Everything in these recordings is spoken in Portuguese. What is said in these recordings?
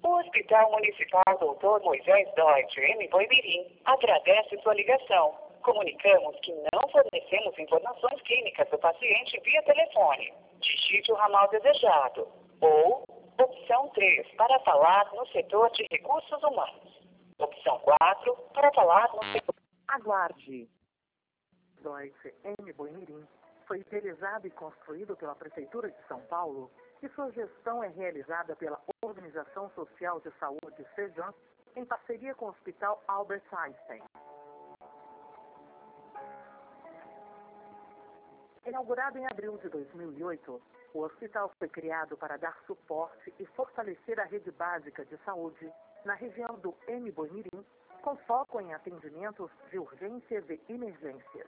O Hospital Municipal Dr. Moisés Deutsch, em Boimirim, agradece sua ligação. Comunicamos que não fornecemos informações clínicas do paciente via telefone. Digite o ramal desejado. Ou, opção 3, para falar no setor de recursos humanos. Opção 4, para falar no setor... Aguarde. Deutsch, em Boimirim, foi idealizado e construído pela Prefeitura de São Paulo e sua gestão é realizada pela Organização Social de Saúde, SEJAN, em parceria com o Hospital Albert Einstein. Inaugurado em abril de 2008, o hospital foi criado para dar suporte e fortalecer a rede básica de saúde na região do Boimirim, com foco em atendimentos de urgências e emergências.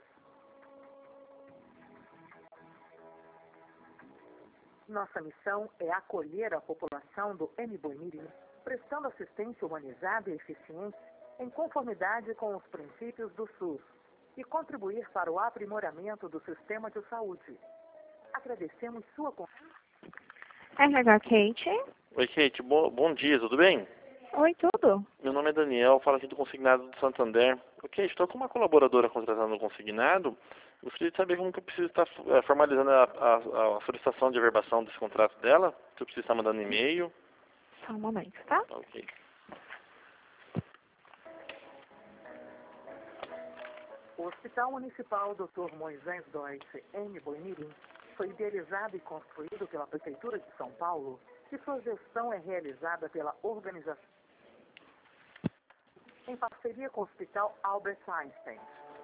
Nossa missão é acolher a população do Boimirim, prestando assistência humanizada e eficiente em conformidade com os princípios do SUS e contribuir para o aprimoramento do sistema de saúde. Agradecemos sua confiança. RH Kate. Oi, Kate. Bom dia, tudo bem? Oi, tudo? Meu nome é Daniel, falo aqui do Consignado do Santander. Ok, estou com uma colaboradora contratada no Consignado. Gostaria de saber como que eu preciso estar formalizando a solicitação de averbação desse contrato dela. Se eu preciso estar mandando e-mail. Só um momento, tá? Ok. O Hospital Municipal Dr. Moisés Deutsch, em Boimirim, foi idealizado e construído pela Prefeitura de São Paulo e sua gestão é realizada pela organização em parceria com o Hospital Albert Einstein.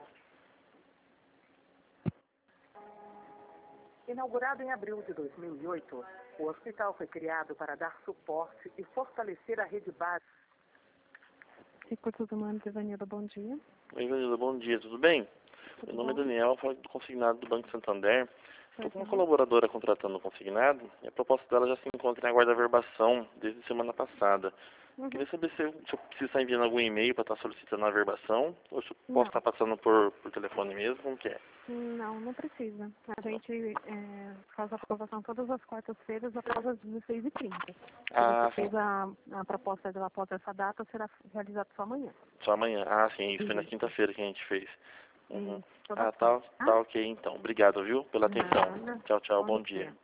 Inaugurado em abril de 2008, o hospital foi criado para dar suporte e fortalecer a rede básica. Recursos Humanos, Ivanilda, bom dia. Oi, Ivanilda, bom dia, tudo bem? Meu nome é Daniel, falo do Consignado do Banco Santander. Estou com uma colaboradora contratando o Consignado e a proposta dela já se encontra em aguardo de averbação desde semana passada. Queria saber se eu preciso estar enviando algum e-mail para estar solicitando a averbação ou se eu posso estar passando por telefone mesmo, como que é? Não, não precisa. A gente faz a aprovação todas as quartas-feiras após as 16h30. Ah, você fez a proposta dela após essa data, será realizada só amanhã. Só amanhã. Ah, sim, isso foi na quinta-feira que a gente fez. Uhum. Tá ok então. Obrigado, viu, pela atenção. Tchau, tchau, bom dia.